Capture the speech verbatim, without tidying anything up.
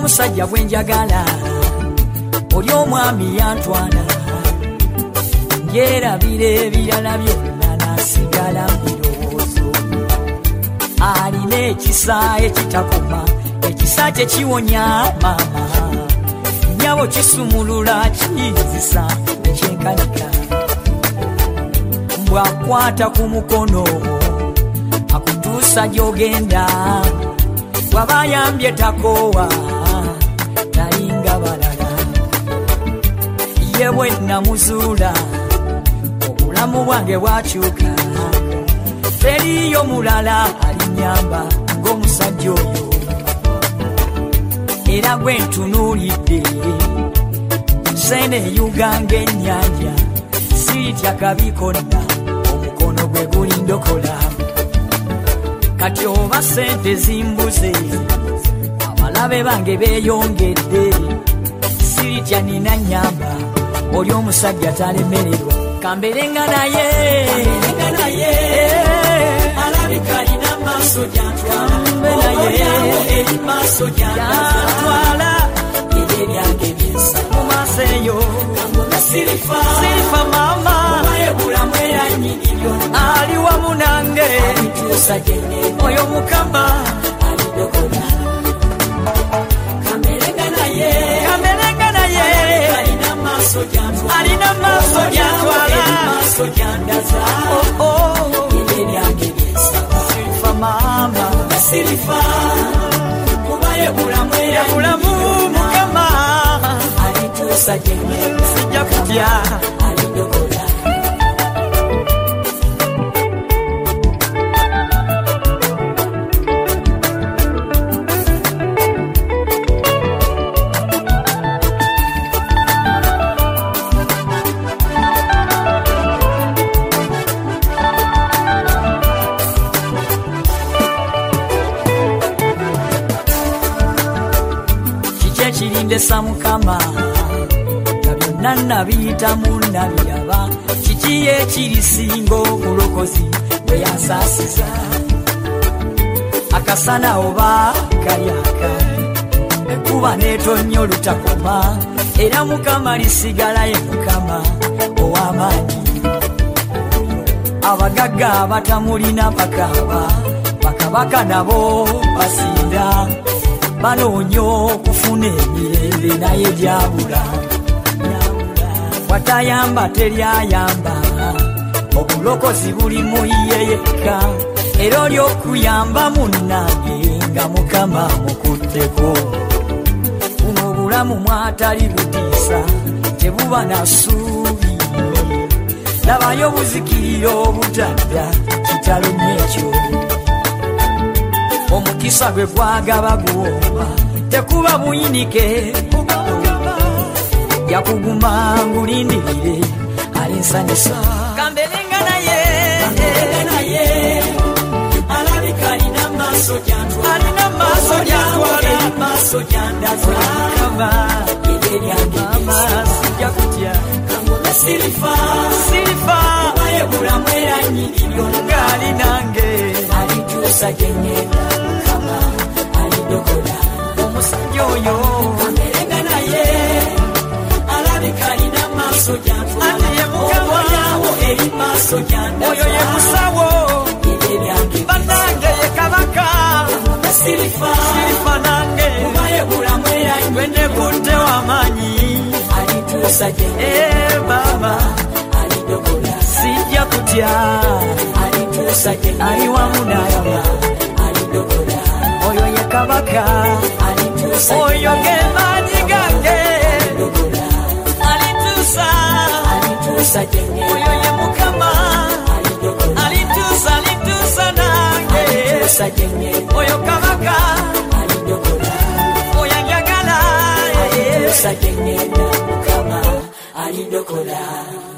omusajja bwe njagala oli omwami yantwana ndyerabira ebirala byonna nasigala mbirowoozo alina ekisa ekitakoma ekisa kye kiwonya maama nyabo kisumulula kiyinzisa ekyenkanika bwakwata ku mukono akutuusa gy'ogenda bw'aba ayambye takoowa talinga balala ye bwe namuzuula obulamu bwange bwakyuka teriyo mulala alinyamba ng'omusajja oyo era gwe ntunuulidde sene yuganga ennyanja siritya kabi konna omukono gwe gulindokola kati oba sente zimbuze abalabe bange beeyongedde siritya nina nyamba oli omusajja talemererwa kamberenga naye alabika alina maaso gyantwala ebyo ebyange byesa mu maaso eyo sirifa maama bulamu era nnyini byonna ali wamu nange oyo mukama alidokola kamberenga naye alina maaso gyantwala ebyo ebyange byesa sirifa maama sirifa kubaye bulamu era bulamu mukama alituusa gyenyenda sijja kutya alidokola kirindesa mukama nga byonna nabiyitamu nabiraba kiki ekirisinga omulokozi bwe yasaasiza akasana oba kalyaka ekuba n'etonnya olutakoma era mukama lisigalayo mukama ow'amaanyi abagagga abatamulina bakaaba bakabaka nabo basinda banoonya okufuna emirembe naye byabula watayamba teryayamba obulokozi buli mu ye yekka era oli okuyamba munnange nga mukama mukutteko buno obulamu mwatali butiisa tebuba na ssuubi labayo obuzikiriro obutadda kitalo n'ekyo omukisa gwe gwagaba guwomba tekuba buyinike yakuguma ngulindirire alinsanisa kamberenga naye alabika alina maaso gyantwala sijja kutya sirifa baye bulamu era nnyini byonna ali nange alituusa gyenyenda mukama alidokola omusajja oyo kamberenga naye alabika alina maaso gyantwalaoyawo eri maaso gyandaza oyo ye musawo banange ye kabaka sirifa nange baye bulamu era gwenekutte w'amaanyi alituusa gyenyenda baba alidokola sijja kutya alituusa gyenyenda ali wamu nayaba alidokola oyo ye kabaka alituusa oyo ge maanyi gange alituusa oyo ye mukama alituusa alituusa nange oyo kabaka oyo njagala alituusa gyenyenda mukama alidokola.